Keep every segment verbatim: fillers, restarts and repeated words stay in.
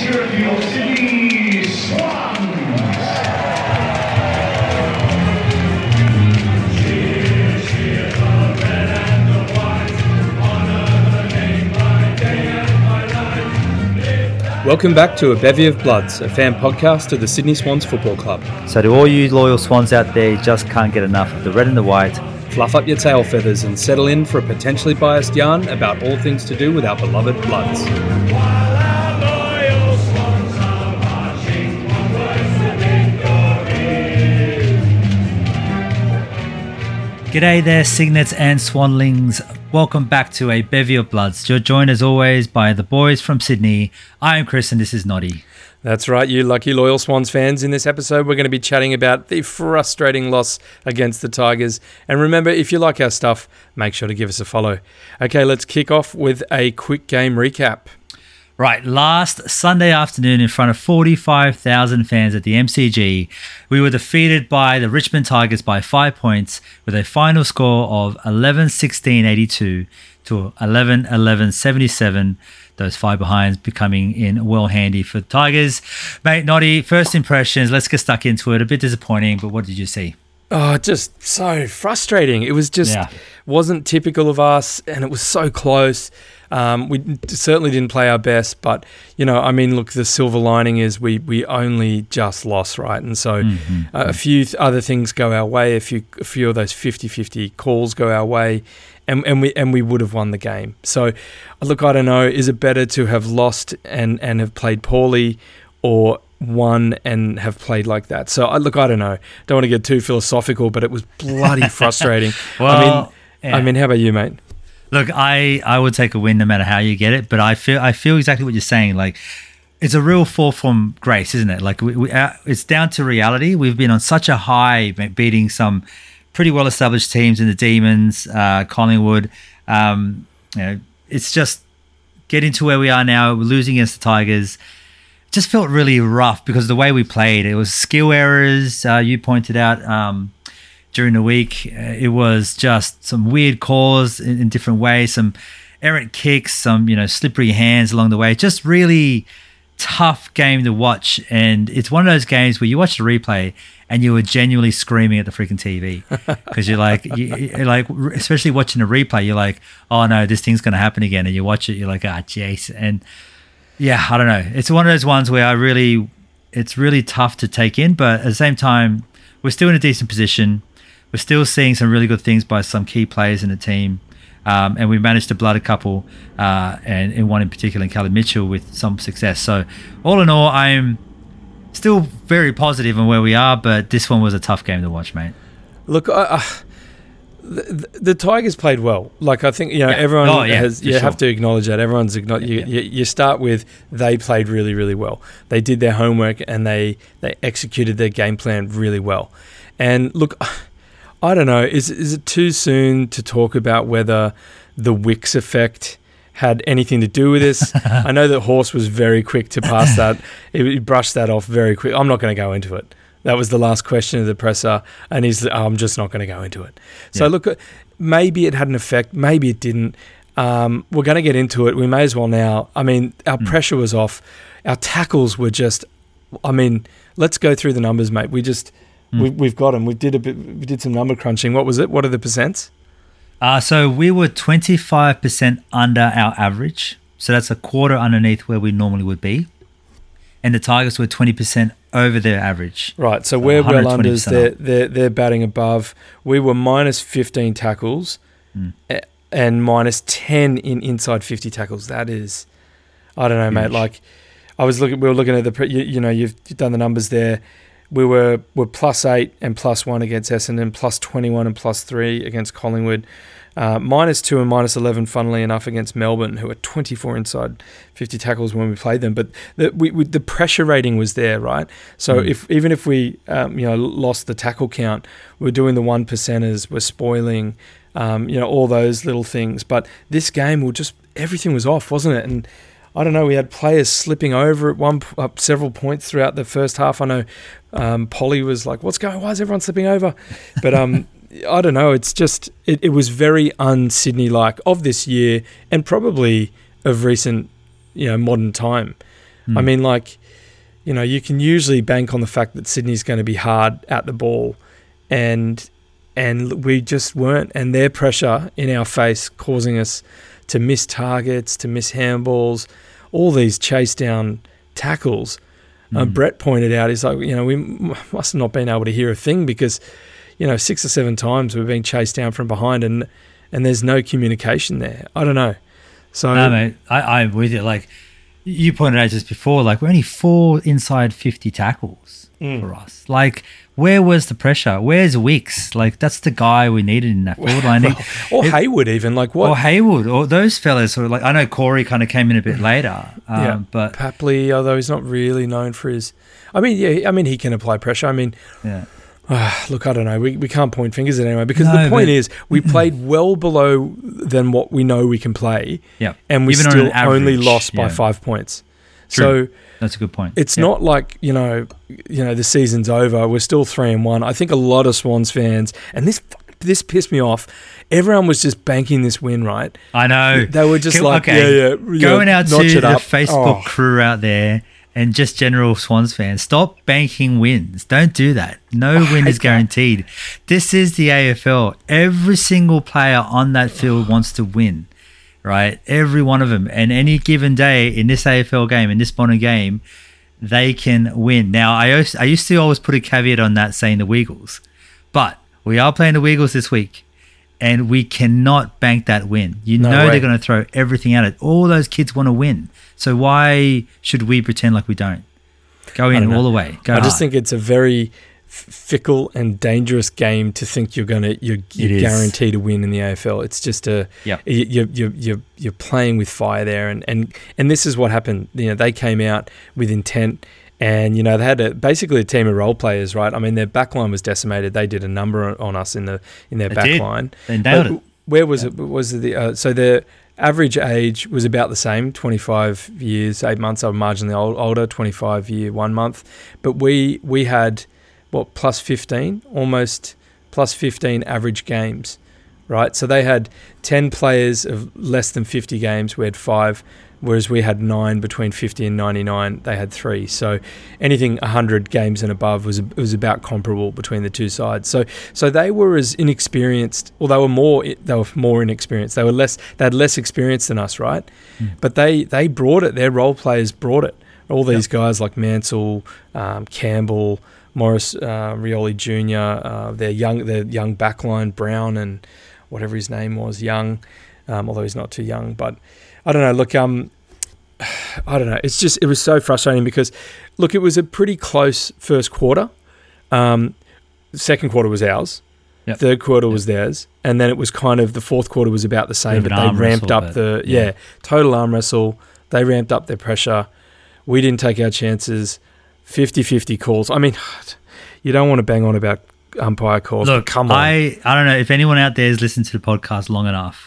cheer for your Sydney Swans. Cheer, cheer the red and the white, honour the name by day and by night. Welcome back to A Bevy of Bloods, a fan podcast of the Sydney Swans Football Club. So to all you loyal Swans out there, you just can't get enough of the red and the white. Fluff up your tail feathers and settle in for a potentially biased yarn about all things to do with our beloved Bloods. While our loyal Swans are marching onwards to victory. G'day there, Cygnets and Swanlings. Welcome back to A Bevy of Bloods. You're joined as always by the boys from Sydney. I am Chris and this is Noddy. That's right, you lucky loyal Swans fans. In this episode, we're going to be chatting about the frustrating loss against the Tigers. And remember, if you like our stuff, make sure to give us a follow. Okay, let's kick off with a quick game recap. Right, last Sunday afternoon in front of forty-five thousand fans at the M C G, we were defeated by the Richmond Tigers by five points with a final score of eleven sixteen eighty-two to eleven eleven seventy-seven. Those five behinds becoming in well handy for the Tigers. Mate, Noddy, first impressions, let's get stuck into it. A bit disappointing, but what did you see? Oh, just so frustrating. It was just, Yeah. wasn't typical of us, and it was so close. Um, we certainly didn't play our best, but, you know, I mean, look, the silver lining is we, we only just lost, right? And so Mm-hmm. uh, a few th- other things go our way, a few a few of those fifty-fifty calls go our way, and, and we and we would have won the game. So, look, I don't know, is it better to have lost and, and have played poorly, or won and have played like that? So, I look, I don't know. Don't want to get too philosophical, but it was bloody frustrating. Well, I mean, yeah. I mean, how about you, mate? Look, I, I would take a win no matter how you get it, but I feel I feel exactly what you're saying. Like, it's a real fall from grace, isn't it? Like, we, we, uh, it's down to reality. We've been on such a high, beating some pretty well-established teams in the Demons, uh, Collingwood. Um, you know, it's just getting to where we are now. We're losing against the Tigers. It just felt really rough because of the way we played. It was skill errors. Uh, you pointed out. Um, During the week, it was just some weird calls in, in different ways, some errant kicks, some, you know, slippery hands along the way. Just really tough game to watch. And it's one of those games where you watch the replay and you were genuinely screaming at the freaking T V because you're like, you, you're like, especially watching the replay, you're like, oh no, this thing's going to happen again. And you watch it, you're like, ah, jeez. And yeah, I don't know. It's one of those ones where I really, it's really tough to take in, but at the same time, we're still in a decent position. We're still seeing some really good things by some key players in the team. Um, and we managed to blood a couple, uh, and in one in particular, Callum Mitchell, with some success. So all in all, I'm still very positive on where we are, but this one was a tough game to watch, mate. Look, uh, uh, the, the Tigers played well. Like, I think, you know, Yeah. everyone Oh, yeah, has, for you sure. have to acknowledge that. Everyone's acknowledge, you, Yeah. you, you start with they played really, really well. They did their homework and they, they executed their game plan really well. And look, I don't know, is, is it too soon to talk about whether the Wicks effect had anything to do with this? I know that Horse was very quick to pass that. He brushed that off very quick. I'm not going to go into it. That was the last question of the presser, and he's, oh, I'm just not going to go into it. So, Yeah. look, maybe it had an effect. Maybe it didn't. Um, we're going to get into it. We may as well now. I mean, our Mm. pressure was off. Our tackles were just, I mean, let's go through the numbers, mate. We just, Mm. we, we've got them. We did a bit, we did some number crunching. What was it? What are the percents? Uh, so we were twenty-five percent under our average. So that's a quarter underneath where we normally would be. And the Tigers were twenty percent over their average. Right, so we're well unders. one hundred twenty percent They're, up. they're, they're batting above. We were minus fifteen tackles Mm. a- and minus ten in inside fifty tackles. That is, I don't know, mate. Huge. Like, I was looking, we were looking at the, pre- you, you know, you've done the numbers there. We were were plus eight and plus one against Essendon, plus twenty-one and plus three against Collingwood, uh, minus two and minus eleven, funnily enough, against Melbourne, who were twenty-four inside fifty tackles when we played them. But the, we, we, the pressure rating was there, right? So Mm. if even if we um, you know lost the tackle count, we're doing the one percenters, we're spoiling, um, you know, all those little things. But this game, will just everything was off, wasn't it? And I don't know, we had players slipping over at one uh, several points throughout the first half. I know um, Polly was like, what's going on? Why is everyone slipping over? But um, I don't know. It's just, it, it was very un-Sydney-like of this year and probably of recent, you know, modern time. I mean, like, you know, you can usually bank on the fact that Sydney's going to be hard at the ball, and and we just weren't. And their pressure in our face causing us to miss targets, to miss handballs, all these chase down tackles. Mm. Uh, Brett pointed out, he's like, you know, we m- must have not been able to hear a thing because, you know, six or seven times we've been chased down from behind and and there's no communication there. I don't know. So, no, mate, I, I'm with you. Like, you pointed out just before, like, we're only four inside fifty tackles mm. for us. Like, where was the pressure? Where's Wicks? Like, that's the guy we needed in that forward line. Well, or it, Hayward even, like what? Or Hayward, or those fellas. Or like, I know Corey kind of came in a bit later. Um, yeah, but Papley, although he's not really known for his... I mean, yeah, I mean, he can apply pressure. I mean... yeah. Uh, look, I don't know. We we can't point fingers at anyone because no, the point but, is we played well below than what we know we can play. Yeah, and we even still on average, only lost by yeah. five points. True. So that's a good point. It's yeah. not like you know, you know, the season's over. We're still three and one. I think a lot of Swans fans, and this this pissed me off. Everyone was just banking this win, right? I know. They were just Can, like, okay. yeah, yeah, yeah, going out to notch it the up. Facebook Oh. crew out there. And just general Swans fans, stop banking wins. Don't do that. No I win hate is guaranteed. This is the A F L. Every single player on that field wants to win, right? Every one of them. And any given day in this A F L game, in this modern game, they can win. Now, I used, I used to always put a caveat on that saying the Weagles. But we are playing the Weagles this week. And we cannot bank that win. You No know way. they're going to throw everything at it. All those kids want to win. So why should we pretend like we don't? Go I in don't all know. the way. Go I hard. just think it's a very f- fickle and dangerous game to think you're gonna you're, you're is. guaranteed to win in the A F L. It's just a Yep. you you you you're, you're playing with fire there, and, and and this is what happened. You know, they came out with intent. And, you know, they had a, basically a team of role players, right? I mean, their backline was decimated. They did a number on, on us in the in their They backline. did. They nailed But it. Where was it? Was it the uh, so their average age was about the same, twenty-five years, eight months. I'm marginally old, older, twenty-five year, one month. But we we had what plus fifteen, almost plus fifteen average games, right? So they had ten players of less than fifty games. We had five. Whereas we had nine between fifty and ninety-nine, they had three. So anything one hundred games and above was was about comparable between the two sides. So so they were as inexperienced, or they were more they were more inexperienced. They were less they had less experience than us, right? Mm. But they they brought it. Their role players brought it. All these yep. guys like Mansell, um, Campbell, Morris, uh, Rioli Junior, uh, their young their young backline, Brown and whatever his name was, Young, um, although he's not too young, but. I don't know. Look, um, I don't know. It's just it was so frustrating because, look, it was a pretty close first quarter. Um, second quarter was ours. Yep. Third quarter yep. was theirs, and then it was kind of the fourth quarter was about the same. But they arm ramped wrestle, up but, the yeah. yeah total arm wrestle. They ramped up their pressure. We didn't take our chances. fifty-fifty calls. I mean, you don't want to bang on about umpire calls. Look, but come on. I I don't know if anyone out there has listened to the podcast long enough.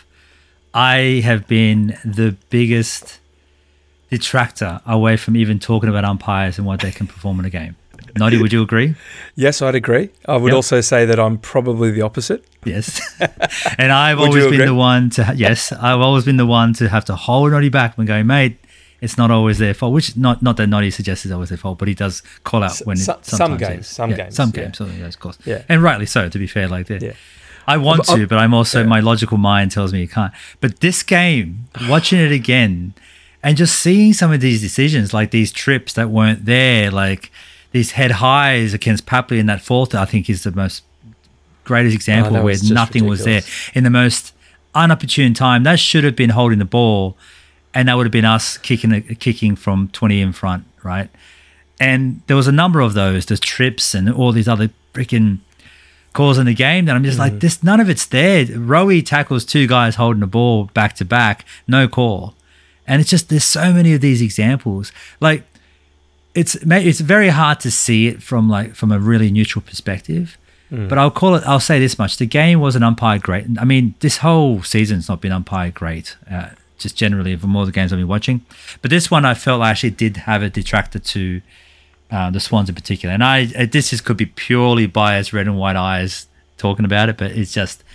I have been the biggest detractor away from even talking about umpires and what they can perform in a game. Noddy, would you agree? Yes, I'd agree. I would Yep. also say that I'm probably the opposite. Yes. And I've Would always you been agree? the one to, yes, I've always been the one to have to hold Noddy back and go, mate, it's not always their fault, which not not that Noddy suggests it's always their fault, but he does call out when S- it some sometimes games, is. some Yeah, games, Some yeah. games, something of course. Yeah. And rightly so, to be fair, like that. Yeah. I want But, to, but I'm also, yeah. my logical mind tells me you can't. But this game, watching it again and just seeing some of these decisions, like these trips that weren't there, like these head highs against Papley in that fourth, I think is the most greatest example that where was just nothing was there. ridiculous. In the most unopportune time, that should have been holding the ball, and that would have been us kicking kicking from twenty in front, right? And there was a number of those, the trips and all these other freaking calls in the game that I'm just Mm. like, this, none of it's there. Rowie tackles two guys holding the ball back to back, no call. And it's just, there's so many of these examples. Like, it's it's very hard to see it from like from a really neutral perspective. Mm. But I'll call it, I'll say this much. The game wasn't umpired great. I mean, this whole season's not been umpired great, uh, just generally from all the games I've been watching. But this one I felt I actually did have a detractor to Uh, the Swans in particular. And I uh, this is, could be purely biased red and white eyes talking about it, but it's just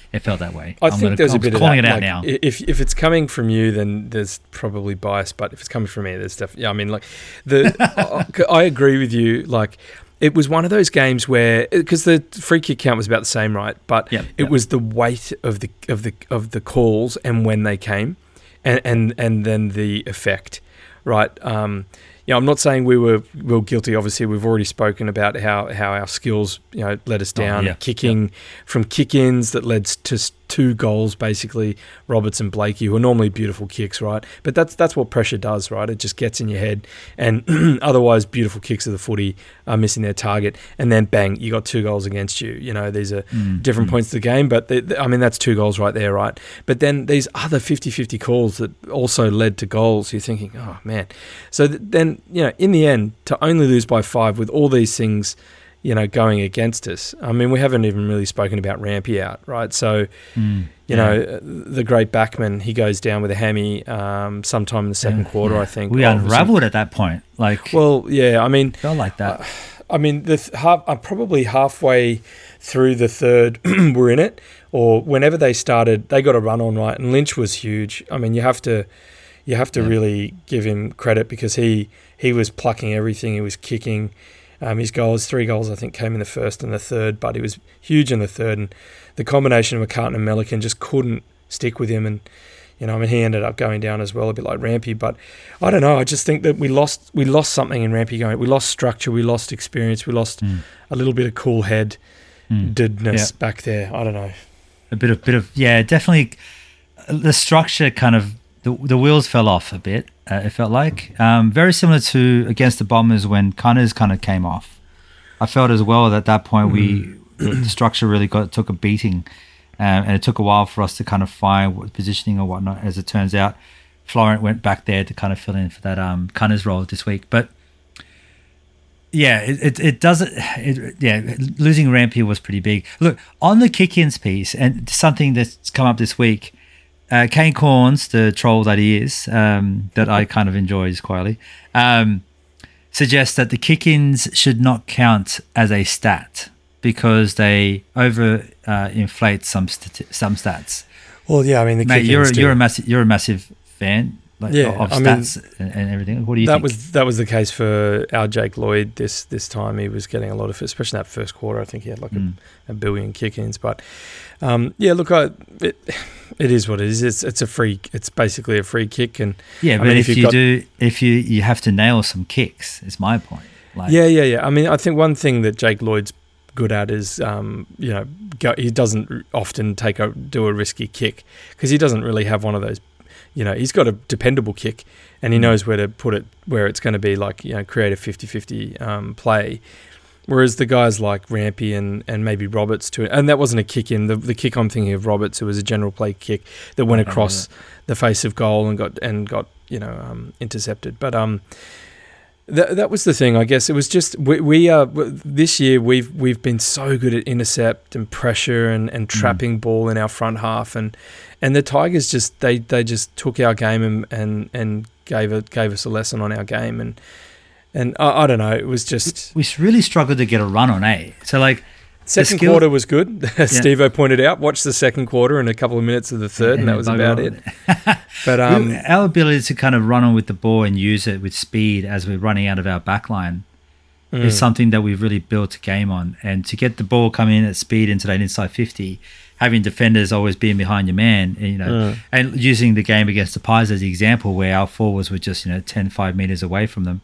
It felt that way. I I'm think gonna, there's I'm a bit of calling that. it out like, now. If if it's coming from you, then there's probably bias. But if it's coming from me, there's definitely. Yeah, I mean, like the. I, I agree with you. Like it was one of those games where because the free kick count was about the same, right? But Yep, it yep. was the weight of the of the of the calls and when they came, and and and then the effect, right? Um, you know, I'm not saying we were we were guilty. Obviously, we've already spoken about how, how our skills, you know, let us down. yeah. Kicking from kick-ins that led to s- two goals, basically. Roberts and Blakey, who are normally beautiful kicks, right? But that's that's what pressure does, right? It just gets in your head, and otherwise, beautiful kicks of the footy are missing their target, and then bang, you got two goals against you. You know, these are Mm, different mm. points of the game, but they, I mean, that's two goals right there, right? But then these other fifty-fifty calls that also led to goals, you're thinking, oh man. So th- then, you know, in the end, to only lose by five with all these things, you know, going against us. I mean, we haven't even really spoken about Rampy out, right? So, Mm, you yeah. know, the great backman, he goes down with a hammy um, sometime in the second Yeah, quarter, yeah. I think. We Obviously- unraveled at that point. Like, Well, yeah, I mean, felt like that. I mean, the th- half, I'm probably halfway through the third, we're in it, or whenever they started, they got a run on, right? And Lynch was huge. I mean, you have to, you have to Yeah. really give him credit because he he was plucking everything. He was kicking. Um, his goals, three goals, I think, came in the first and the third, but he was huge in the third. And the combination of McCartan and Melican just couldn't stick with him. And you know, I mean, he ended up going down as well, a bit like Rampy. But I don't know. I just think that we lost we lost something in Rampy going. We lost structure. We lost experience. We lost Mm, a little bit of cool head mm. didness Yeah. back there. I don't know. A bit of, bit of, yeah, definitely. uh, The structure kind of the the wheels fell off a bit. Uh, it felt like um, very similar to against the Bombers when Cunners kind of came off. I felt as well that at that point we the, the structure really got took a beating, um, and it took a while for us to kind of find what positioning or whatnot. As it turns out, Florent went back there to kind of fill in for that um, Cunners role this week, but. Yeah, it, it, it doesn't. It, yeah, losing Rampier was pretty big. Look, on the kick-ins piece, and something that's come up this week, uh, Kane Corns, the troll that he is, um, that I kind of enjoys quietly, um, suggests that the kick-ins should not count as a stat because they over uh, inflate some stati- some stats. Well, yeah, I mean, the Mate, kick-ins you're a, do. you're a massive you're a massive fan. Like, Yeah, of I mean, stats and, and everything. What do you that think? was that was the case for our Jake Lloyd this this time. He was getting a lot of, especially in that first quarter. I think he had like Mm. a, a billion kick-ins. But um, yeah, look, I, it it is what it is. It's it's a free. It's basically a free kick, and Yeah, I but mean, if, if you've you got- do, if you you have to nail some kicks, is my point. Like, yeah, yeah, yeah. I mean, I think one thing that Jake Lloyd's good at is, um, you know, go, he doesn't often take a do a risky kick because he doesn't really have one of those. You know, he's got a dependable kick, and he Mm. knows where to put it, where it's going to be like, you know, create a fifty-fifty um, play. Whereas the guys like Rampy and, and maybe Roberts too, and that wasn't a kick in. The the kick I'm thinking of Roberts, it was a general play kick that went Okay, across the face of goal and got and got you know um, intercepted. But um, that that was the thing. I guess it was just we we are this year we've we've been so good at intercept and pressure and, and trapping ball in our front half, and and the Tigers just they, they just took our game and and, and gave it gave us a lesson on our game, and and I, I don't know, it was just we really struggled to get a run on A. So like second skill- quarter was good. As Steve-O pointed out, watch the second quarter and a couple of minutes of the third, and, and that was bugger about on. it. But um, We- our ability to kind of run on with the ball and use it with speed as we're running out of our back line mm, is something that we've really built a game on. And to get the ball coming in at speed into that inside fifty, having defenders always being behind your man, you know, Mm. and using the game against the Pies as the example where our forwards were just, you know, ten, five meters away from them.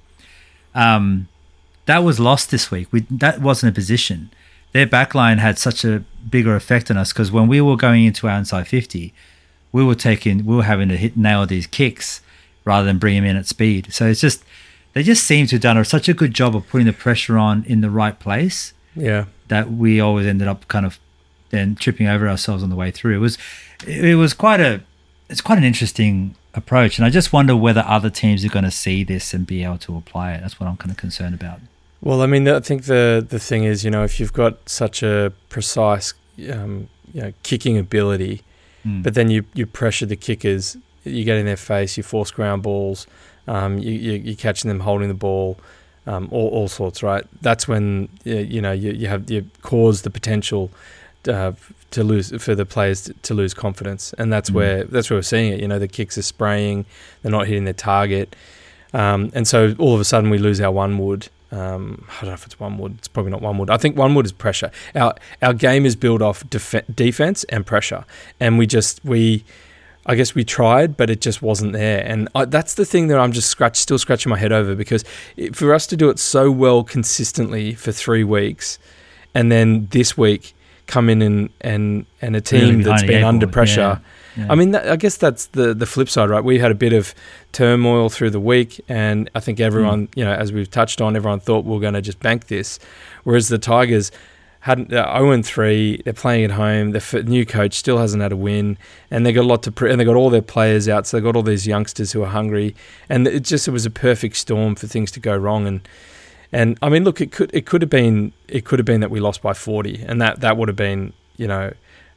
Um, that was lost this week. We That wasn't a position. Their backline had such a bigger effect on us because when we were going into our inside fifty, we were taking, we were having to hit nail these kicks rather than bring them in at speed. So it's just, they just seem to have done a, such a good job of putting the pressure on in the right place yeah, that we always ended up kind of then tripping over ourselves on the way through. It was, it was quite a, it's quite an interesting approach, and I just wonder whether other teams are going to see this and be able to apply it. That's what I'm kind of concerned about. well, I mean, I think the the thing is, you know, if you've got such a precise, um, you know, kicking ability, Mm. but then you, you pressure the kickers, you get in their face, you force ground balls, um, you, you, you're catching them holding the ball, um, all, all sorts, right? That's when, you, you know, you, you have you cause the potential uh, to lose for the players to, to lose confidence, and that's mm. where that's where we're seeing it. You know, the kicks are spraying, they're not hitting their target, um, and so all of a sudden we lose our one wood. Um, I don't know if it's one wood. It's probably not one wood. I think one wood is pressure. Our our game is built off def- defense and pressure, and we just we. I guess we tried, but it just wasn't there. And I, that's the thing that I'm just scratch, still scratching my head over, because it, for us to do it so well consistently for three weeks and then this week come in and, and, and a team really that's been under April. pressure. Yeah. Yeah. I mean, that, I guess that's the, the flip side, right? We had a bit of turmoil through the week, and I think everyone, mm. you know, as we've touched on, everyone thought we we're going to just bank this. Whereas the Tigers hadn't, uh, oh and three, they're playing at home, the f- new coach still hasn't had a win, and they got a lot to pre- and they got all their players out, so they got all these youngsters who are hungry, and it just it was a perfect storm for things to go wrong. And and I mean, look, it could it could have been it could have been that we lost by forty, and that, that would have been, you know,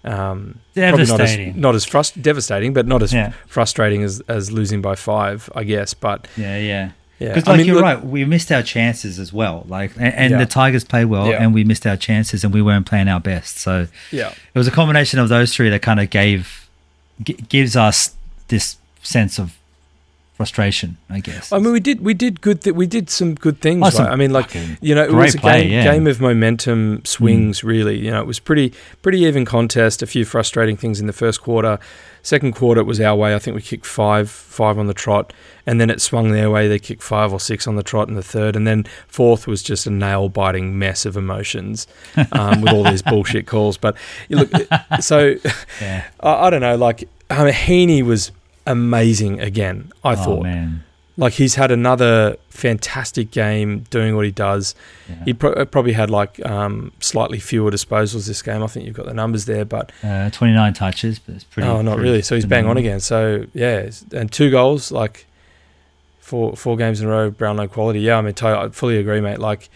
um, devastating, not as, not as frust- devastating, but not as yeah. frustrating as, as losing by five, I guess. But yeah, yeah. Yeah, because like I mean, you're look, right, we missed our chances as well. Like, and, and yeah. the Tigers played well, yeah. and we missed our chances, and we weren't playing our best. So yeah, it was a combination of those three that kind of gave g- gives us this sense of frustration, I guess. I mean, we did we did good. Th- we did some good things. Oh, some right? I mean, like you know, it was a play, game yeah. game of momentum swings. Mm. Really, you know, it was pretty pretty even contest. A few frustrating things in the first quarter. Second quarter, it was our way. I think we kicked five five on the trot, and then it swung their way. They kicked five or six on the trot in the third, and then fourth was just a nail biting mess of emotions um, with all these bullshit calls. But you look, so yeah. I, I don't know. Like I mean, Heaney was amazing again, I oh, thought. Man. Like he's had another fantastic game doing what he does. Yeah. He pro- probably had like um, slightly fewer disposals this game. I think you've got the numbers there, but uh, twenty-nine touches, but it's pretty. Oh, not pretty really. So he's bang on again. So yeah, and two goals, like four four games in a row, Brownlow quality. Yeah, I mean, I fully agree, mate. Like,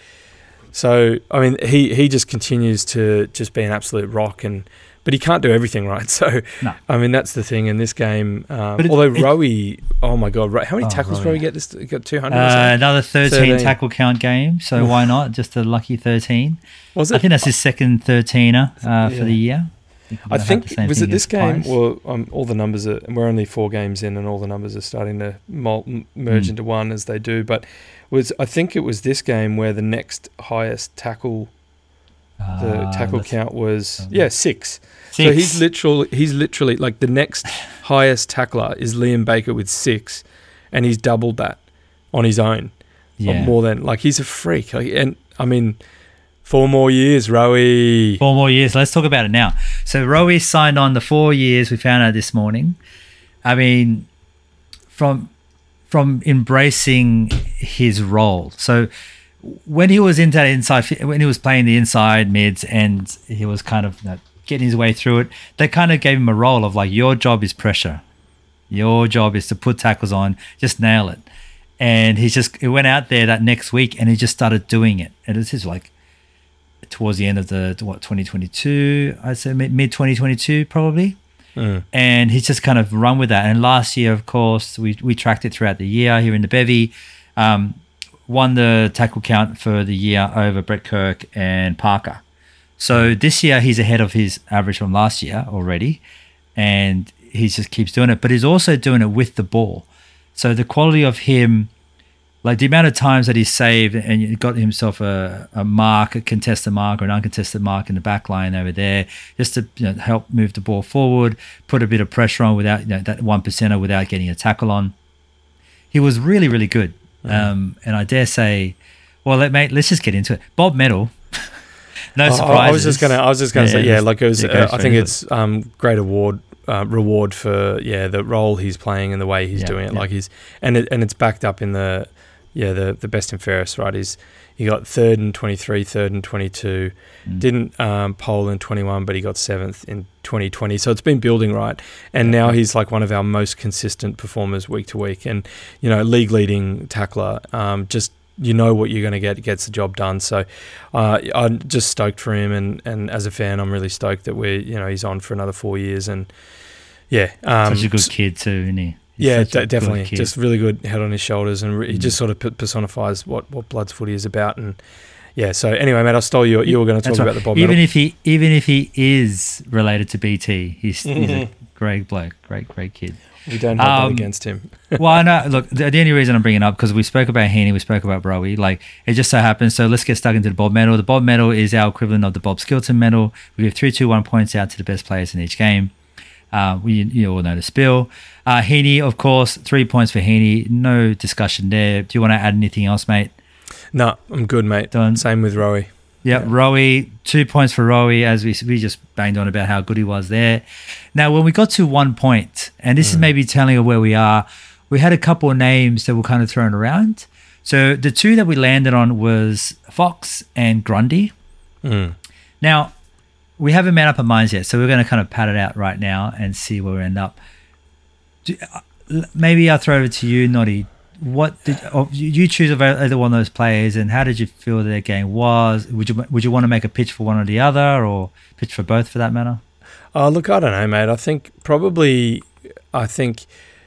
so I mean, he he just continues to just be an absolute rock, and but he can't do everything, right? So no. I mean, that's the thing in this game. Um, it, although it, Rowie, oh my God, how many oh, tackles Rowie. did Rowie get? This got two hundred. Uh, another thirteen, thirteen tackle count game. So why not? Just a lucky thirteen. Was it? I think that's his second thirteener uh, for yeah. the year. I think was it this game? Pies. Well, um, all the numbers are. We're only four games in, and all the numbers are starting to mul- merge mm. into one as they do. But was I think it was this game where the next highest tackle, the uh, tackle count was um, yeah six. six. So he's literally he's literally like the next highest tackler is Liam Baker with six, and he's doubled that on his own. Yeah, more than like he's a freak. Like, and I mean. Four more years, Rowie. Four more years. Let's talk about it now. So Rowie signed on the four years. We found out this morning. I mean, from from embracing his role. So when he was into that inside, when he was playing the inside mids, and he was kind of you know, getting his way through it, they kind of gave him a role of like, your job is pressure. Your job is to put tackles on, just nail it. And he just he went out there that next week, and he just started doing it. And it's just like. Towards the end of the what twenty twenty-two, I'd say mid twenty twenty-two probably, mm. and he's just kind of run with that. And last year, of course, we we tracked it throughout the year here in the bevy, um, won the tackle count for the year over Brett Kirk and Parker. So this year he's ahead of his average from last year already, and he just keeps doing it. But he's also doing it with the ball. So the quality of him. Like the amount of times that he saved and got himself a, a mark, a contested mark or an uncontested mark in the back line over there, just to you know, help move the ball forward, put a bit of pressure on without you know, that one percenter without getting a tackle on. He was really, really good. Mm. Um, and I dare say, well, let, mate, let's just get into it. Bob Metal, no oh, surprises. I was just gonna, I was just gonna yeah, say, yeah, like it was. Yeah, Uh, I think it's um, great award. Uh, reward for yeah the role he's playing and the way he's yeah, doing it. Yeah. Like he's and it, and it's backed up in the yeah the the best and fairest, right? He's he got third and twenty-three, third and twenty-two, mm. didn't um, poll in twenty-one, but he got seventh in twenty twenty. So it's been building, right? And yeah. now he's like one of our most consistent performers week to week, and you know league leading tackler. Um, just you know what you're going to get, gets the job done. So uh, I'm just stoked for him, and, and as a fan, I'm really stoked that we're you know he's on for another four years, and yeah, um, such a good kid too, isn't he? He's yeah, d- definitely, just really good head on his shoulders, and re- mm. he just sort of personifies what what Bloods footy is about, and yeah. So anyway, mate, I stole you. You were going to talk That's right. about the Bob Even medal. if he, even if he is related to B T, he's, he's a great bloke, great, great kid. We don't have Um, that against him. Well, I know. Look, the, the only reason I'm bringing it up because we spoke about Heaney, we spoke about Browie. Like it just so happens. So let's get stuck into the Bob medal. The Bob medal is our equivalent of the Bob Skilton medal. We give three, two, one points out to the best players in each game. Uh, we you all know the spill. Uh, Heaney, of course, three points for Heaney. No discussion there. Do you want to add anything else, mate? No, I'm good, mate. Done. Same with Rowie. Yep, yeah. Rowie, two points for Rowie, as we we just banged on about how good he was there. Now, when we got to one point, and this mm. is maybe telling of where we are, we had a couple of names that were kind of thrown around. So the two that we landed on was Fox and Grundy. Mm. Now, we haven't made up our minds yet, so we're going to kind of pat it out right now and see where we end up. Do, uh, maybe I'll throw it to you, Noddy. What did oh, you choose of either one of those players, and how did you feel their game was? Would you would you want to make a pitch for one or the other, or pitch for both for that matter? Oh, look, I don't know, mate. I think probably, I think,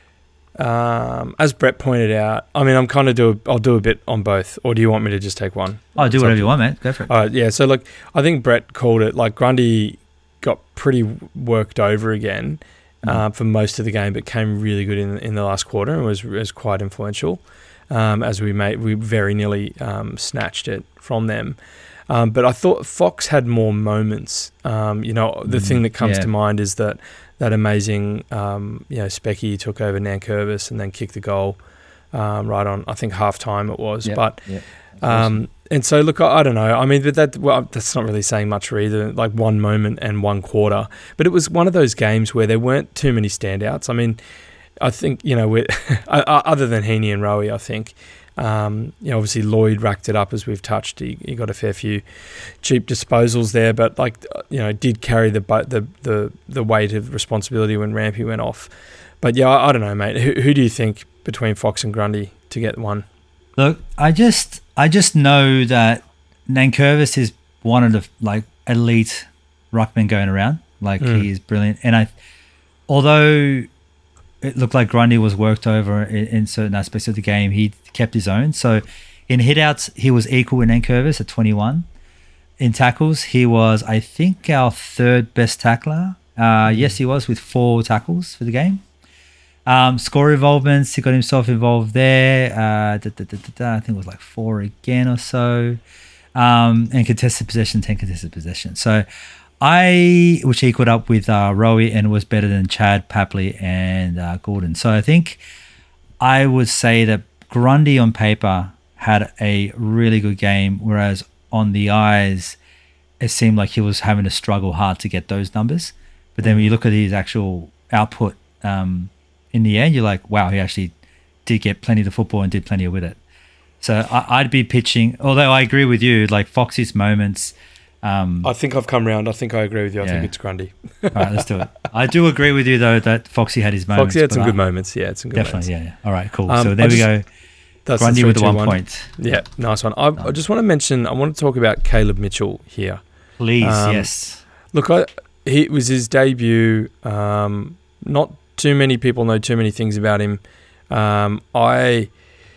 um, as Brett pointed out, I mean, I'm kind of do. I'll do a bit on both, or do you want me to just take one? Oh, do whatever you want, mate. Go for it. All right, yeah. So look, I think Brett called it like Grundy got pretty worked over again. Uh, for most of the game, but came really good in in the last quarter and was was quite influential. Um, as we made, we very nearly um, snatched it from them. Um, but I thought Fox had more moments. Um, you know, the mm, thing that comes yeah. to mind is that that amazing, um, you know, Specky took over Nankervis and then kicked the goal um, right on. I think half time it was, yep, but. Yep. Um, and so, look, I, I don't know. I mean, but that well, that's not really saying much either, like one moment and one quarter. But it was one of those games where there weren't too many standouts. I mean, I think, you know, we're, other than Heaney and Rowie, I think, um, you know, obviously Lloyd racked it up as we've touched. He, he got a fair few cheap disposals there, but, like, you know, did carry the the the, the weight of responsibility when Rampy went off. But, yeah, I, I don't know, mate. Who, who do you think between Fox and Grundy to get one? Look, I just I just know that Nankervis is one of the like elite ruckmen going around. Like mm. he is brilliant, and I, although it looked like Grundy was worked over in, in certain aspects of the game, he kept his own. So in hitouts, he was equal with Nankervis at twenty-one. In tackles, he was I think our third best tackler. Uh, yes, he was with four tackles for the game. Um, score involvements, he got himself involved there. Uh, da, da, da, da, da, I think it was like four again or so. Um, and contested possession, ten contested possession. So I, which equaled up with uh, Rowie and was better than Chad, Papley, and uh, Gordon. So I think I would say that Grundy on paper had a really good game, whereas on the eyes, it seemed like he was having to struggle hard to get those numbers. But then when you look at his actual output, um, in the end, you're like, wow, he actually did get plenty of the football and did plenty with it. So I, I'd be pitching, although I agree with you, like Foxy's moments. Um, I think I've come round. I think I agree with you. I yeah. think it's Grundy. All right, let's do it. I do agree with you, though, that Foxy had his moments. Foxy had some I, good moments. Yeah, it's some good definitely, moments. yeah, yeah. All right, cool. Um, so there I we just, go. That's Grundy the with the one one. point. Yeah, nice one. I, I just want to mention, I want to talk about Caleb Mitchell here. Please, um, yes. Look, I, he, it was his debut. Um, not too many people know too many things about him. Um, I,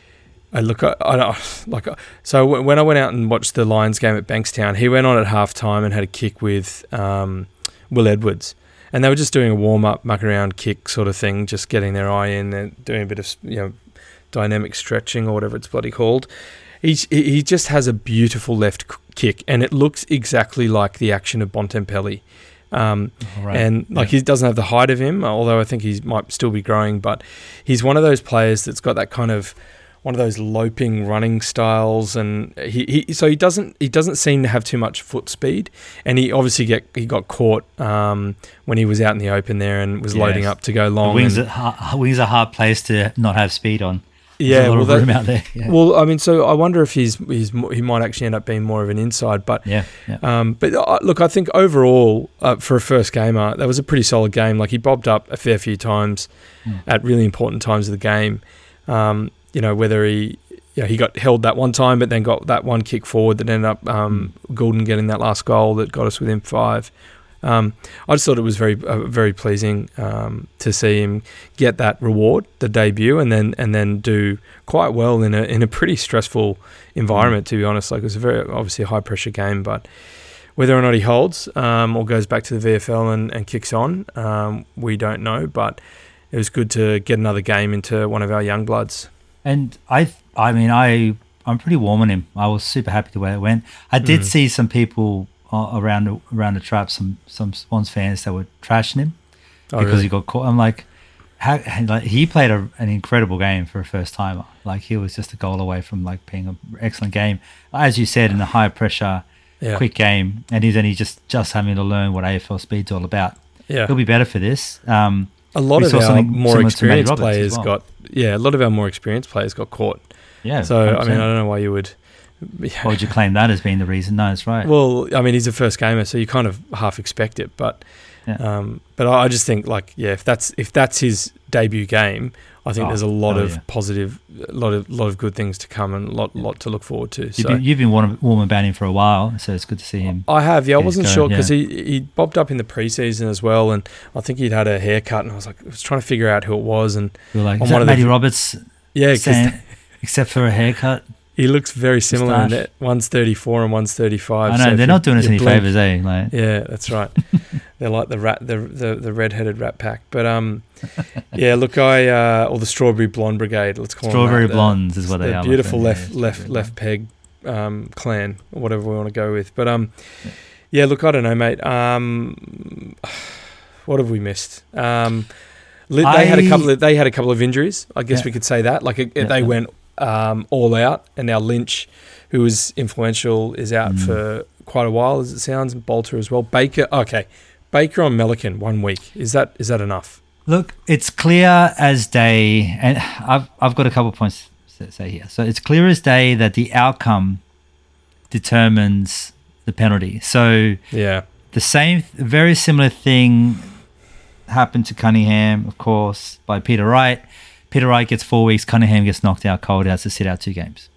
I look, I, I don't like. So when I went out and watched the Lions game at Bankstown, he went on at half time and had a kick with um, Will Edwards, and they were just doing a warm up, muck around kick sort of thing, just getting their eye in and doing a bit of you know dynamic stretching or whatever it's bloody called. He's, he just has a beautiful left kick, and it looks exactly like the action of Bontempelli. Um, right. And like yeah. he doesn't have the height of him, although I think he might still be growing, but he's one of those players that's got that kind of one of those loping running styles, and he, he so he doesn't he doesn't seem to have too much foot speed, and he obviously get he got caught um, when he was out in the open there and was yes. loading up to go long. The wings, and, are hard, wings are a hard place to not have speed on. There's yeah, a lot well, of that, room out there. Yeah. Well, I mean, so I wonder if he's he's he might actually end up being more of an inside, but yeah, yeah. Um, but uh, look, I think overall uh, for a first gamer, that was a pretty solid game. Like he bobbed up a fair few times mm. at really important times of the game. Um, you know, whether he you know, he got held that one time, but then got that one kick forward that ended up um, mm. Goulden getting that last goal that got us within five. Um, I just thought it was very uh, very pleasing um, to see him get that reward, the debut, and then and then do quite well in a in a pretty stressful environment. Mm. To be honest, like it was a very obviously a high pressure game, but whether or not he holds um, or goes back to the V F L and, and kicks on, um, we don't know. But it was good to get another game into one of our young bloods. And I, I mean, I, I'm pretty warm on him. I was super happy the way it went. I did mm. see some people uh, around the, around the trap, some some Swans fans that were trashing him oh, because really? he got caught. I'm like, how, like he played a, an incredible game for a first timer. Like he was just a goal away from like being an excellent game, as you said, in a high pressure. Yeah. Quick game, and he's only just just having to learn what A F L speed's all about. Yeah, he'll be better for this. Um, a lot of our more experienced players well. got yeah, a lot of our more experienced players got caught. Yeah, so one hundred percent. I mean, I don't know why you would. Yeah. Why would you claim that as being the reason? No, that's right. Well, I mean, he's a first gamer, so you kind of half expect it, but yeah. um, but I just think like yeah, if that's if that's his debut game, I think oh, there's a lot oh, of yeah. positive, a lot of lot of good things to come and a lot yeah. lot to look forward to. You've so. been, you've been warm, warm about him for a while, so it's good to see him. I have, yeah. I wasn't sure because yeah. he, he bobbed up in the preseason as well, and I think he'd had a haircut, and I was like, I was trying to figure out who it was, and you're like, is that Matty the, Roberts? Yeah, saying, except for a haircut. He looks very similar in that. One's thirty-four and one's thirty-five. I know, so they're not doing us any favours, eh? Like. Yeah, that's right. They're like the rat, the the, the red-headed rat pack. But um, yeah, look, I uh, or the Strawberry Blonde Brigade. Let's call Strawberry them that. Blondes the, is what they the are. Beautiful left yeah, left left peg um, clan, or whatever we want to go with. But um, yeah. yeah, look, I don't know, mate. Um, what have we missed? Um, they I, had a couple of they had a couple of injuries. I guess yeah. we could say that. Like it, yeah, they yeah. went. Um, all out, and now Lynch, who was influential, is out mm. for quite a while, as it sounds, and Bolter as well. Baker, okay, Baker on Melican one week. Is that is that enough? Look, it's clear as day, and I've I've got a couple of points to say here. So it's clear as day that the outcome determines the penalty. So yeah, the same, very similar thing happened to Cunningham, of course, by Peter Wright. Peter Wright gets four weeks. Cunningham gets knocked out cold. Has to sit out two games.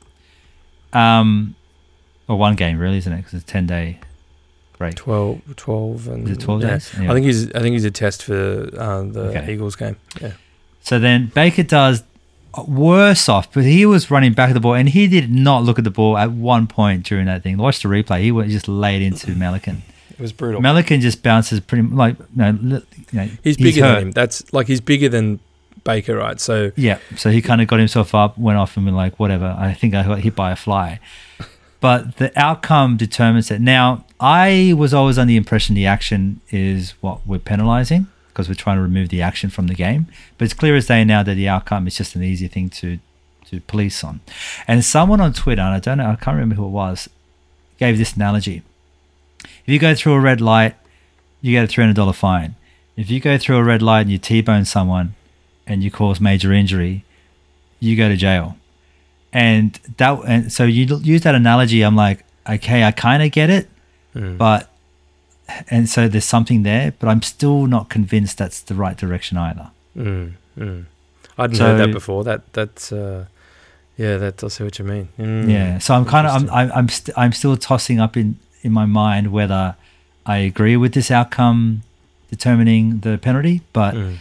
Um, or one game really, isn't it? Because it's a ten day break. twelve, twelve and is it twelve yeah. days? Anyway. I think he's. I think he's a test for uh, the okay. Eagles game. Yeah. So then Baker does worse off, but he was running back at the ball, and he did not look at the ball at one point during that thing. Watch the replay. He went just laid into Melican. It was brutal. Melican just bounces pretty like you know, you know he's bigger he's than him. That's like he's bigger than Baker, right? So yeah, so he kind of got himself up, went off, and been like, whatever. I think I got hit by a fly, but the outcome determines it. Now, I was always under the impression the action is what we're penalising because we're trying to remove the action from the game. But it's clear as day now that the outcome is just an easy thing to to police on. And someone on Twitter, and I don't know, I can't remember who it was, gave this analogy: if you go through a red light, you get a three hundred dollars fine. If you go through a red light and you T-bone someone and you cause major injury, you go to jail. And that, and so you use that analogy. I'm like, okay, I kind of get it, mm. but, and so there's something there, but I'm still not convinced that's the right direction either. Mm, mm. I hadn't so, heard that before. That that's, uh, yeah, that I see what you mean. Mm, yeah, so I'm kind of, I'm, I'm, I'm, st- I'm still tossing up in in my mind whether I agree with this outcome determining the penalty, but. Mm.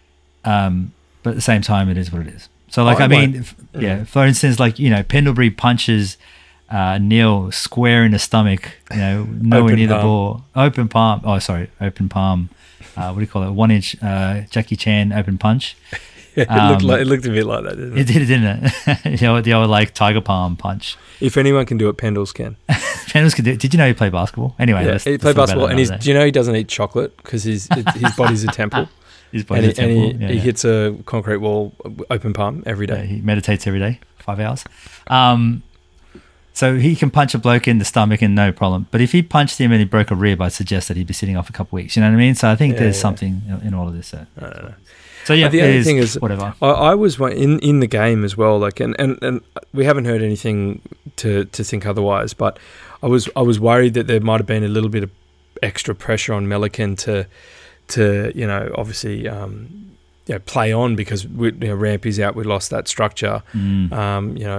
Um, but at the same time, it is what it is. So, like, oh, I mean, f- yeah. For instance, like you know, Pendlebury punches uh, Neil square in the stomach. You know, nowhere near palm. the ball. Open palm. Oh, sorry, open palm. Uh, what do you call it? One inch uh, Jackie Chan open punch. Yeah, it um, looked like it looked a bit like that, didn't it? It did, didn't it? you know, the old like tiger palm punch. If anyone can do it, Pendles can. Pendles can do it. Did you know he played basketball? Anyway, yeah, let's, he played basketball, and he's, do you know he doesn't eat chocolate because his his body's a temple. His and he, and he, yeah, he yeah. hits a concrete wall, open palm, every day. Yeah, he meditates every day, five hours. Um, so he can punch a bloke in the stomach and no problem. But if he punched him and he broke a rib, I'd suggest that he'd be sitting off a couple of weeks. You know what I mean? So I think yeah, there's yeah. something in all of this. Uh, I don't know. So yeah, but the other is, thing is, whatever. I, I was in in the game as well, like, and, and, and we haven't heard anything to, to think otherwise. But I was I was worried that there might have been a little bit of extra pressure on Melican to to you know obviously. Um, You know, play on because we, you know, Rampy's out. We lost that structure. Mm. Um, you know,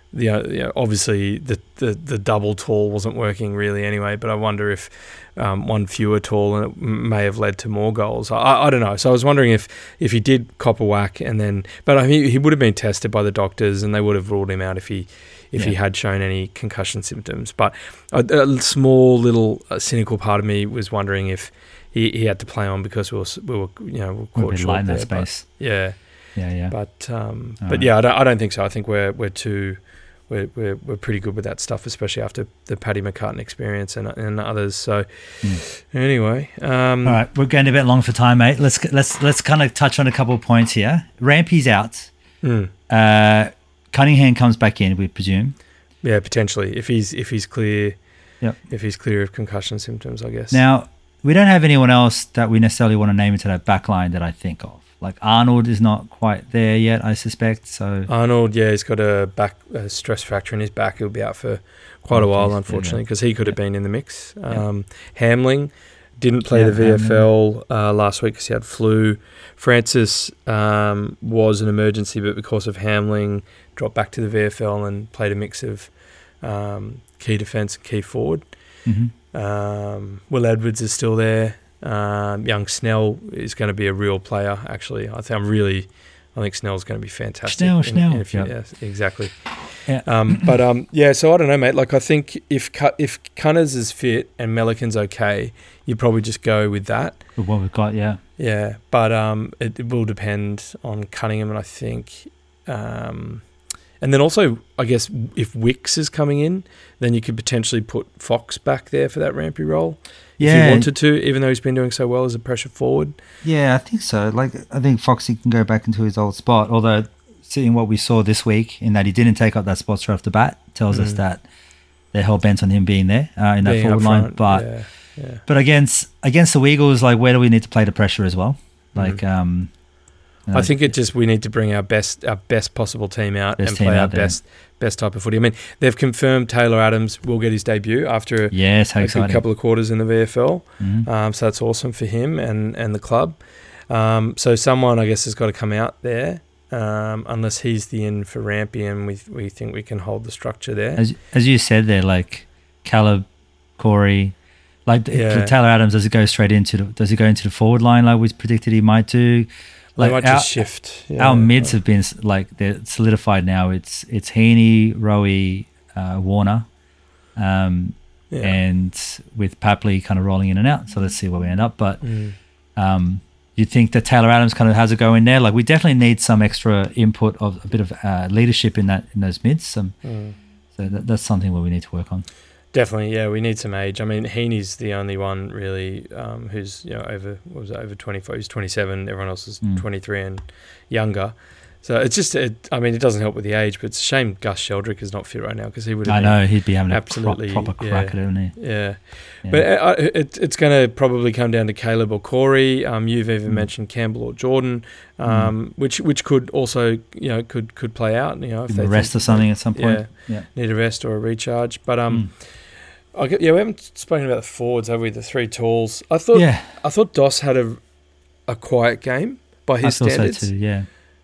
the uh, you know, obviously the, the the double tall wasn't working really anyway. But I wonder if um, one fewer tall and it may have led to more goals. I, I don't know. So I was wondering if, if he did cop a whack and then, but I mean he would have been tested by the doctors and they would have ruled him out if he if yeah. he had shown any concussion symptoms. But a, a small little uh, cynical part of me was wondering if he, he had to play on because we were we were you know we were caught We'd short light in there. that space. But, yeah. Yeah, yeah. But um, All but right. yeah, I don't, I don't think so. I think we're we're too we're we're, we're pretty good with that stuff, especially after the Paddy McCartan experience and and others. So Mm. anyway, um, All right, we're going a bit long for time, mate. Let's let's let's kind of touch on a couple of points here. Rampy's out. mm, Uh, Cunningham comes back in, we presume. yeah, potentially if he's if he's clear, Yep. if he's clear of concussion symptoms, I guess. Now, we don't have anyone else that we necessarily want to name into that back line that I think of. Like Arnold is not quite there yet, I suspect. So Arnold, yeah, he's got a back a stress fracture in his back. He'll be out for quite a Okay, while, there you unfortunately, go. because he could have Yeah. been in the mix. Yeah. Um, Hamling didn't play Yeah, the V F L uh, last week because he had flu. Francis um, was an emergency, but because of Hamling, dropped back to the V F L and played a mix of um, key defence and key forward. Mhm. Um, Will Edwards is still there. Um, young Snell is going to be a real player. Actually, I think I'm really, I think Snell's going to be fantastic. Snell, in- Snell, in a few- yep. yes, exactly. Yeah. Um, but um, yeah, so I don't know, mate. Like I think if Cu- if Cunners is fit and Melican's okay, you probably just go with that. With what we've got, yeah. Yeah, but um, it, it will depend on Cunningham, and I think, um, and then also I guess if Wicks is coming in, then you could potentially put Fox back there for that Rampy role. Yeah. If you wanted to, even though he's been doing so well as a pressure forward. Yeah, I think so. Like, I think Foxy can go back into his old spot. Although, seeing what we saw this week, in that he didn't take up that spot straight off the bat, tells us Mm. that they're hell bent on him being there uh, in that Being forward up line. front, But yeah, yeah. but against against the Eagles, like, where do we need to play the pressure as well? Like, Mm. um, you know, I think it just we need to bring our best our best possible team out Best and team play our out there. best best type of footy. I mean, they've confirmed Taylor Adams will get his debut after a, yes, how a good exciting! couple of quarters in the V F L. Mhm. Um, so that's awesome for him and, and the club. Um, so someone, I guess, has got to come out there, um, unless he's the in for Rampy, and we we think we can hold the structure there. As as you said there, like Caleb, Corey, like Yeah. Taylor Adams, does it go straight into the, does he go into the forward line like we predicted he might do? They Like might our, just shift. Yeah. our mids have been s- like they're solidified now. It's it's Heaney, Rowie, uh, Warner, um, Yeah. and with Papley kind of rolling in and out. So let's see where we end up. But Mm. um, you think that Taylor Adams kind of has a go in there? Like, we definitely need some extra input of a bit of uh, leadership in that in those mids. Some, Mm. so that, that's something where we need to work on. Definitely, yeah. We need some age. I mean, Heaney's the only one really um, who's you know over what was it, over twenty-four. He's twenty-seven. Everyone else is Mm. twenty-three and younger. So it's just, it, I mean, it doesn't help with the age, but it's a shame Gus Sheldrick is not fit right now because he would have I been, know he'd be having absolutely, a pro- proper yeah. crack at it, wouldn't he? Yeah. Yeah. But uh, it, it's going to probably come down to Caleb or Corey. Um, you've even Mm. mentioned Campbell or Jordan, um, which which could also you know could could play out. You know, if Give they him a rest think or something at some point. Yeah. Yeah. need a rest or a recharge. But um, Mm. I get, yeah, we haven't spoken about the forwards, have we? The three talls. I thought yeah, I thought Doss had a a quiet game by I his thought standards. so too. Yeah,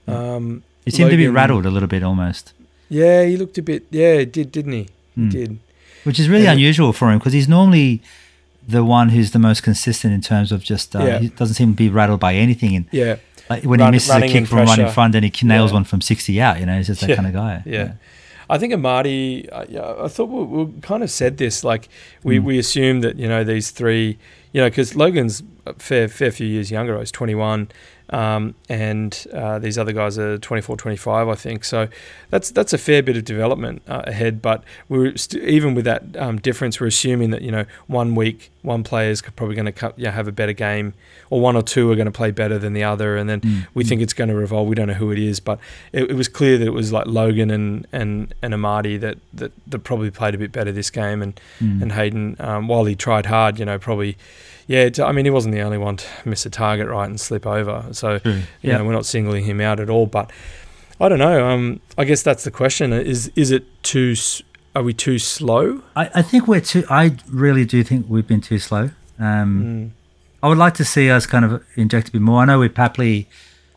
Um, he seemed to be Logan- rattled a little bit almost, yeah, he looked a bit. Yeah, he did, didn't he? He Mm. did. which is really Yeah. unusual for him because he's normally the one who's the most consistent in terms of just uh, Yeah. he doesn't seem to be rattled by anything. And Yeah, like when Run- he misses a running in kick from right in pressure. front, and he nails Yeah. one from sixty out. You know, he's just that Yeah. kind of guy. yeah. I think Amadi, uh, yeah, I thought we, we kind of said this, like we, Mm. we assumed that, you know, these three, you know, because Logan's a fair, fair few years younger. He's twenty-one, um, and uh, these other guys are twenty-four, twenty-five, I think. So that's that's a fair bit of development uh, ahead. But we're st- even with that um, difference, we're assuming that, you know, one week, one player is probably going to co- yeah, have a better game, or one or two are going to play better than the other, and then Mm. we Mm. think it's going to revolve. We don't know who it is, but it, it was clear that it was like Logan and and, and Amadi that, that, that probably played a bit better this game, and Mm. and Hayden, um, while he tried hard, you know, probably, yeah. It, I mean, he wasn't the only one to miss a target right and slip over. So True. you Yeah. know, we're not singling him out at all. But I don't know. Um, I guess that's the question. Is is it too? s- Are we too slow? I, I think we're too. I really do think we've been too slow. Um, Mm. I would like to see us kind of inject a bit more. I know with Papley,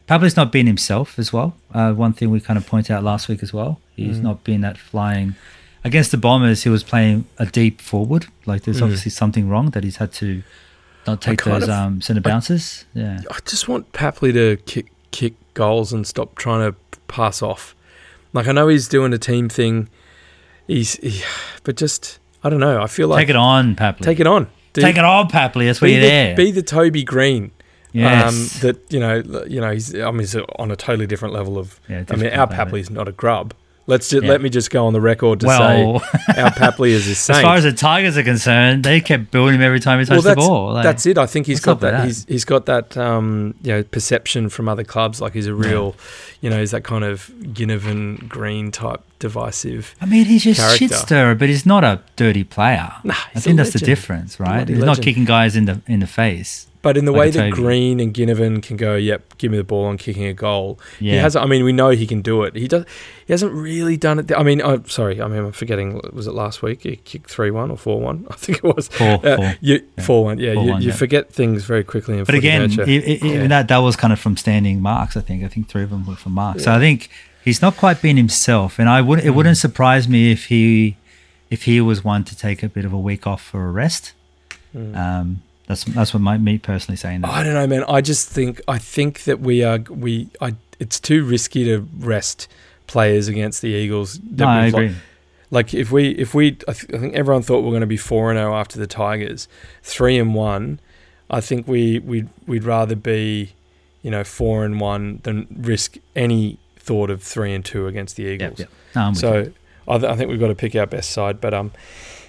Papley's not been himself as well. Uh, one thing we kind of pointed out last week as well. He's mm. not been that flying. Against the Bombers, he was playing a deep forward. Like there's mm. obviously something wrong that he's had to not take those of, um, centre bounces. I, yeah, I just want Papley to kick kick goals and stop trying to pass off. Like I know he's doing a team thing. He's, he, but just I don't know. I feel like take it on, Papley. Take it on. Do, take it on, Papley. That's why you're the, there. Be the Toby Green. Yes. Um, that you know, you know, he's. I mean, he's on a totally different level of. Yeah, I mean, our Papley's not a grub. Let's just yeah. let me just go on the record to well, say our Papley is a saint. As far as the Tigers are concerned, they kept booing him every time he touched well, the ball. Like, that's it. I think he's got that, that. He's he's got that um, you know perception from other clubs. Like he's a real, yeah. you know, he's that kind of Ginnivan Green type divisive. I mean, he's just character. shit stirrer, but he's not a dirty player. Nah, I think that's the difference, right? He's not kicking guys in the in the face. But in the like way that Green and Ginnivan can go, yep, give me the ball, I'm kicking a goal. Yeah. He has. I mean, we know he can do it. He does. He hasn't really done it. I mean, I'm sorry. I mean, I'm forgetting. Was it last week? He kicked three one or four one? I think it was four. Uh, four. You, yeah. four one. Yeah, four you, one, you yeah. forget things very quickly. In but footy, again, don't you? it, it, yeah. that that was kind of from standing marks. I think. I think three of them were from marks. Yeah. So I think he's not quite been himself, and I would. It mm. wouldn't surprise me if he, if he was one to take a bit of a week off for a rest. Mm. Um. That's that's what my me personally saying. That. I don't know, man. I just think I think that we are we. I it's too risky to rest players against the Eagles. No, I agree. Like, like if we if we I, th- I think everyone thought we we're going to be four and zero after the Tigers, three and one. I think we we'd we'd rather be, you know, four and one than risk any thought of three and two against the Eagles. Yep, yep. No, so I, th- I think we've got to pick our best side, but um.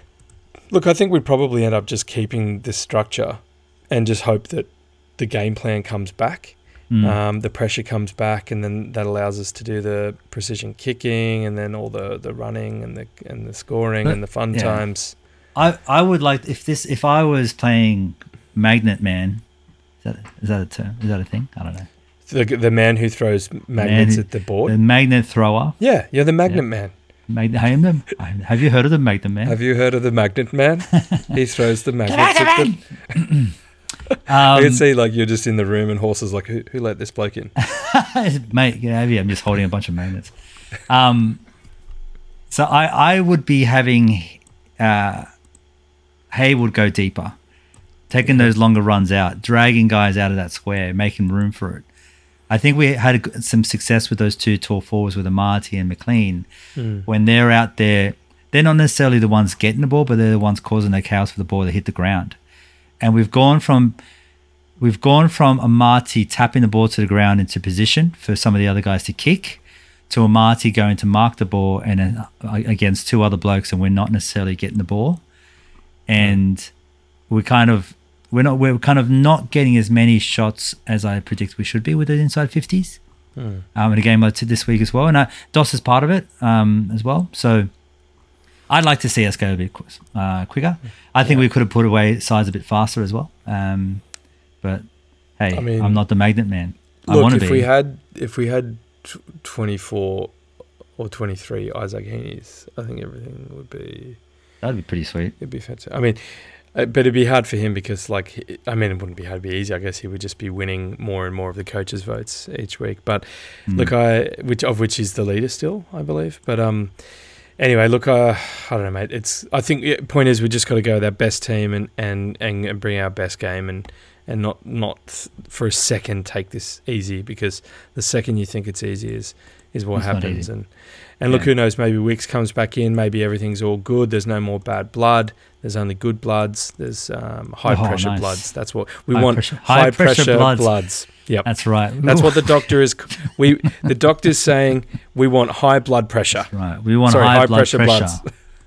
Look, I think we'd probably end up just keeping this structure and just hope that the game plan comes back, mm. um, the pressure comes back, and then that allows us to do the precision kicking and then all the, the running and the and the scoring but, and the fun yeah. times. I I would like if this if I was playing Magnet Man, is that is that a term? Is that a thing? I don't know. The the man who throws magnets who, at the board. The magnet thrower. Yeah, you're the magnet yeah. man. Mag- I am the, have you heard of the Magnet Man? Have you heard of the Magnet Man? He throws the magnets at the... um, I can see like you're just in the room and Horse is like, who, who let this bloke in? Mate, get out of here. I'm just holding a bunch of magnets. Um, so I, I would be having uh, Haywood go deeper, taking those longer runs out, dragging guys out of that square, making room for it. I think we had a, some success with those two tall forwards with Amartey and McLean. Mm. When they're out there, they're not necessarily the ones getting the ball, but they're the ones causing the chaos for the ball to hit the ground. And we've gone from we've gone from Amartey tapping the ball to the ground into position for some of the other guys to kick, to Amartey going to mark the ball and uh, against two other blokes, and we're not necessarily getting the ball. And mm. we kind of We're not. We're kind of not getting as many shots as I predict we should be with the inside fifties. Mm. Um, in a game like this week as well, and uh, Doss is part of it um, as well. So I'd like to see us go a bit uh, quicker. I think yeah. we could have put away sides a bit faster as well. Um, but hey, I mean, I'm not the Magnet Man. I look, want to if be. we had if we had twenty-four or twenty-three Isaac Heaney's, I think everything would be. That'd be pretty sweet. It'd be fantastic. I mean. But it'd be hard for him because, like, I mean, it wouldn't be hard to be easy. I guess he would just be winning more and more of the coaches' votes each week. But mm. look, I which of which is the leader still, I believe. But um, anyway, look, uh, I don't know, mate. It's I think the point is we just got to go with our best team and, and, and bring our best game and and not not for a second take this easy, because the second you think it's easy is is what it's happens. And and look, yeah. who knows? Maybe Wicks comes back in. Maybe everything's all good. There's no more bad blood. There's only good bloods. There's um, high oh, pressure nice. bloods. That's what we high want. Pressure. High, high pressure, pressure bloods. bloods. Yep, that's right. That's what the doctor is. We the doctor's saying we want high blood pressure. That's right. We want Sorry, high, high blood pressure, pressure.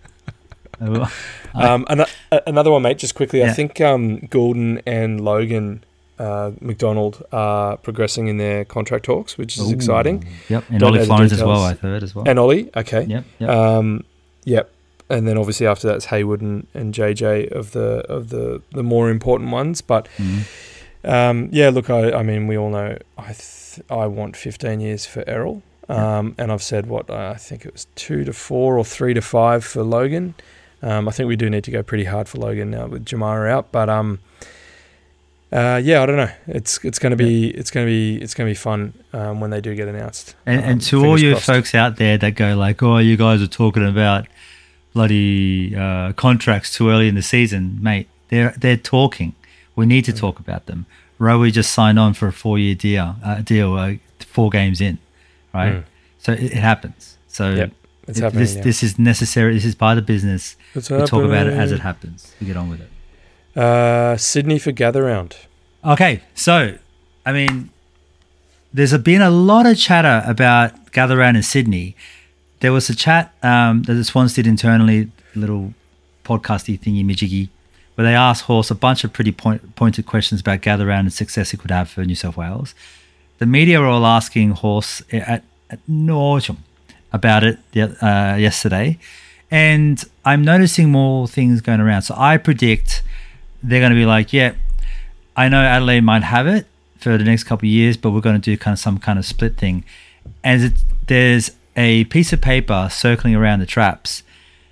bloods. um, an- another one, mate. Just quickly, yeah. I think um, Goulden and Logan uh, McDonald are progressing in their contract talks, which is Ooh. exciting. Yep, and Ollie Florence as well. I've heard as well. And Ollie, okay. Yep. Yep. Um, yep. And then obviously after that it's Haywood and, and J J of the of the, the more important ones. But mm-hmm. um, yeah, look, I, I mean, we all know I th- I want fifteen years for Errol, um, yeah. and I've said what I think it was two to four or three to five for Logan. Um, I think we do need to go pretty hard for Logan now with Jamara out, but um, Uh, yeah, I don't know. It's it's going to be it's going to be it's going to be fun um, when they do get announced. And, um, and to all fingers you crossed. folks out there that go like, "Oh, you guys are talking about bloody uh, contracts too early in the season," mate. They're they're talking. We need to talk about them. Rowie just signed on for a four-year deal. Uh, deal uh, four games in, right? Mm. So it, it happens. So Yep, it's it- happening, this yeah. this is necessary. This is part of business. It's We talk about it as happening. it happens. We get on with it. Uh, Sydney for Gather Round. Okay, so I mean, there's a, been a lot of chatter about Gather Round in Sydney. There was a chat um, that the Swans did internally, little podcasty thingy majiggy, where they asked Horse a bunch of pretty point, pointed questions about Gather Round and success it could have for New South Wales. The media were all asking Horse at, at nauseam about it uh, yesterday, and I'm noticing more things going around. So I predict they're going to be like, yeah, I know Adelaide might have it for the next couple of years, but we're going to do kind of some kind of split thing. And it, there's a piece of paper circling around the traps.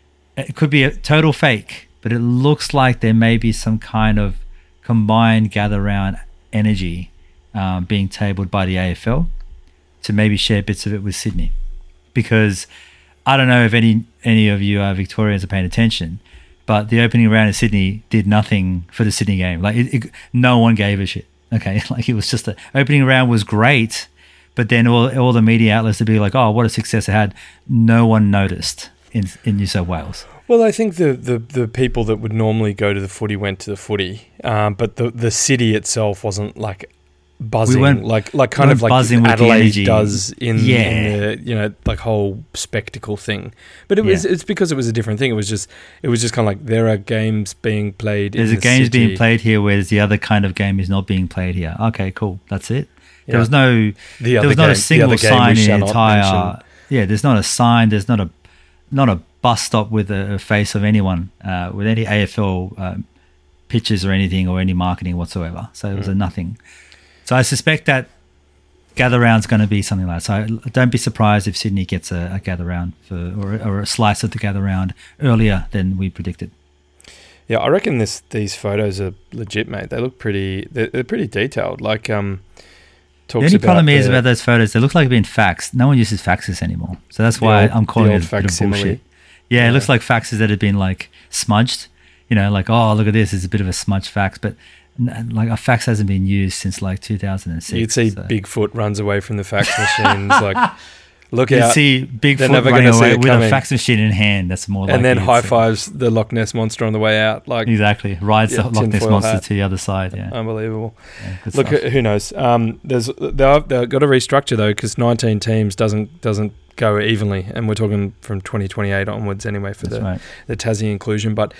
It could be a total fake, but it looks like there may be some kind of combined gather round energy um, being tabled by the A F L to maybe share bits of it with Sydney. Because I don't know if any any of you uh, Victorians are paying attention, but the opening round in Sydney did nothing for the Sydney game. Like it, it, no one gave a shit. Okay, like it was just the opening round was great, but then all all the media outlets would be like, "Oh, what a success it had." No one noticed in in New South Wales. Well, I think the, the, the people that would normally go to the footy went to the footy, um, but the the city itself wasn't like buzzing, We weren't- like like kind we of weren't like buzzing with the Adelaide energy. does in, Yeah. in the you know like whole spectacle thing. But it was Yeah. it's because it was a different thing. It was just it was just kind of like there are games being played. There's in a the games city. being played here, whereas the other kind of game is not being played here. Okay, cool. That's it. There Yeah. was no. The There other was not game, a single the other game sign we in shall the not entire. mention. Yeah, there's not a sign. There's not a not a bus stop with a, a face of anyone uh, with any A F L um, pictures or anything or any marketing whatsoever. So it was Mm. a nothing. So I suspect that gather round's going to be something like that. So I- don't be surprised if Sydney gets a, a gather round for or, or a slice of the gather round earlier than we predicted. Yeah, I reckon this these photos are legit, mate. They look pretty. They're, they're pretty detailed. Like um, talks The only about problem is the- about those photos, they look like they've been faxed. No one uses faxes anymore. So that's The why old- I'm calling the it old a bit of facsimile. bullshit. Yeah, Yeah. it looks like faxes that have been like smudged. You know, like, oh, look at this. It's a bit of a smudged fax. But n- like a fax hasn't been used since like two thousand six. You'd see so. Bigfoot runs away from the fax machines. Like, look You'd out. see Bigfoot They're never running gonna see away it with coming. a fax machine in hand. That's more like and then high fives the Loch Ness monster on the way out. Like, Exactly. Rides Yeah, the Loch Ness tinfoil monster hat. to the other side. Yeah. unbelievable. yeah good Look, stuff. who knows? Um, there's they've, they've got to restructure though because nineteen teams doesn't doesn't go evenly, and we're talking from twenty twenty-eight onwards anyway for That's the right. the Tassie inclusion. But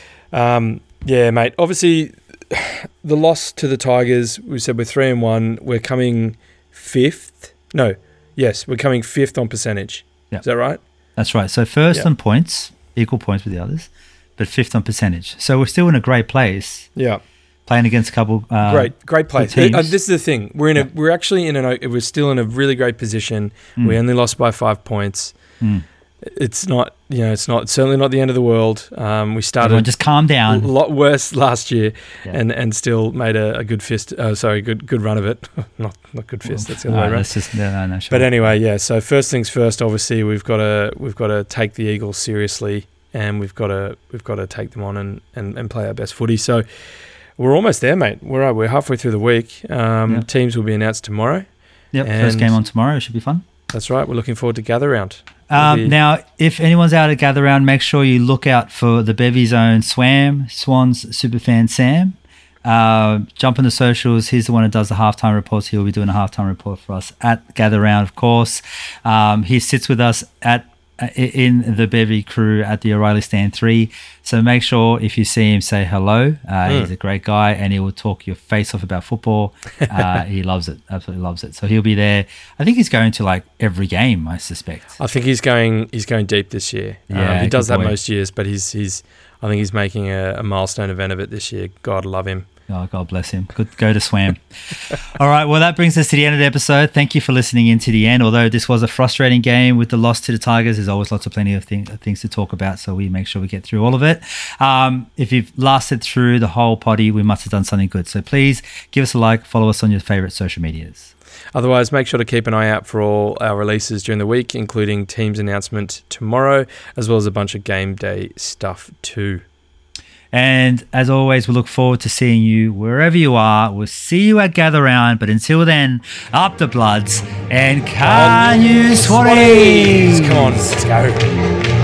um, yeah, mate. Obviously, the loss to the Tigers. We said we're three and one. We're coming fifth. No, yes, we're coming fifth on percentage. Yeah. Is that right? That's right. So first Yeah. on points, equal points with the others, but fifth on percentage. So we're still in a great place. Yeah. Playing against a couple. Uh, Great, great place. teams. Uh, this is the thing. We're in a. Yeah. We're actually in an. o- We're still in a really great position. Mm. We only lost by five points. Mm. It's not. You know. It's not. It's certainly not the end of the world. Um, we started Everyone just calm a down. lot worse last year, Yeah. and, and still made a, a good fist. Uh, sorry, good good run of it. not not good fist. That's the other way Alright, around. let's just, no, no, no, sure. But anyway, yeah. So first things first. Obviously, we've got to we've got to take the Eagles seriously, and we've got to we've got to take them on and, and, and play our best footy. So we're almost there, mate. We're we're halfway through the week. Um, Yeah. Teams will be announced tomorrow. Yep, and- first game on tomorrow. It should be fun. That's right. We're looking forward to gather round. It'll Um, be- now, if anyone's out at Gather Round, make sure you look out for the Bevy Zone Swam, Swans superfan Sam. Uh, jump on the socials. He's the one who does the halftime reports. He'll be doing a halftime report for us at Gather Round, of course. Um, he sits with us at uh, in the Bevy crew at the O'Reilly Stand three. So make sure if you see him, say hello. Uh, Mm. He's a great guy and he will talk your face off about football. Uh, he loves it. Absolutely loves it. So he'll be there. I think he's going to like every game, I suspect. I think he's going he's going deep this year. Yeah, um, he does good that boy. most years, but he's he's I think he's making a, a milestone event of it this year. God love him. Oh, God bless him. Good go to Swam. All right. Well, that brings us to the end of the episode. Thank you for listening in to the end. Although this was a frustrating game with the loss to the Tigers, there's always lots of plenty of thing, things to talk about. So we make sure we get through all of it. Um, if you've lasted through the whole potty, we must have done something good. So please give us a like, follow us on your favorite social medias. Otherwise, make sure to keep an eye out for all our releases during the week, including team's announcement tomorrow, as well as a bunch of game day stuff too. And as always, we look forward to seeing you wherever you are. We'll see you at Gather Round. But until then, up the Bloods and can you Swatties? Come on, let's go.